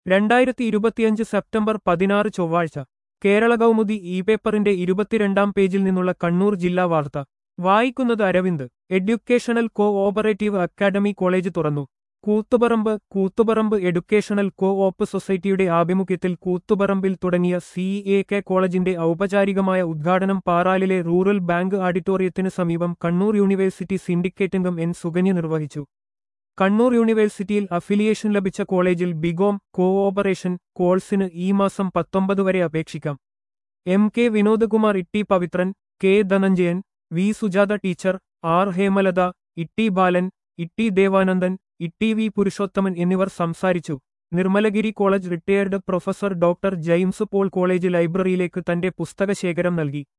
2025 September 16 ചൊവ്വാഴ്ച കേരള കൗമുദി പേപ്പറിന്റെ 22-ാം പേജിൽ നിന്നുള്ള കണ്ണൂർ ജില്ലാ വാർത്ത വായിക്കുന്നത് Aravind. Educational co operative academy college തുറന്നു. കൂത്തുപറമ്പ് എഡ്യൂക്കേഷണൽ കോ ഓപ്പ് സൊസൈറ്റിയുടെ ആഭിമുഖ്യത്തിൽ കൂത്തുപറമ്പിൽ തുടങ്ങിയ CEAK കോളേജിന്റെ ഔപചാരികമായ ഉദ്ഘാടനം പാറാലിലെ റൂറൽ ബാങ്ക് ഓഡിറ്റോറിയത്തിന് സമീപം കണ്ണൂർ യൂണിവേഴ്സിറ്റി സിൻഡിക്കേറ്റംഗം N സുകന്യ നിർവഹിച്ചു. കണ്ണൂർ യൂണിവേഴ്സിറ്റിയിൽ അഫിലിയേഷൻ ലഭിച്ച കോളേജിൽ ബികോം കോഓപ്പറേഷൻ കോഴ്സിന് ഈ മാസം 19 വരെ അപേക്ഷിക്കാം. MK Vinodkumar, Itty Pavithran, K Dhananjayan, V Sujatha teacher, R Hemalatha, Itty Balan, Itty Devanandan, Itty V Purushothaman എന്നിവർ സംസാരിച്ചു. Nirmalagiri college retired professor doctor James Paul college ലൈബ്രറിയിലേക്ക് തന്റെ പുസ്തകശേഖരം നൽകി.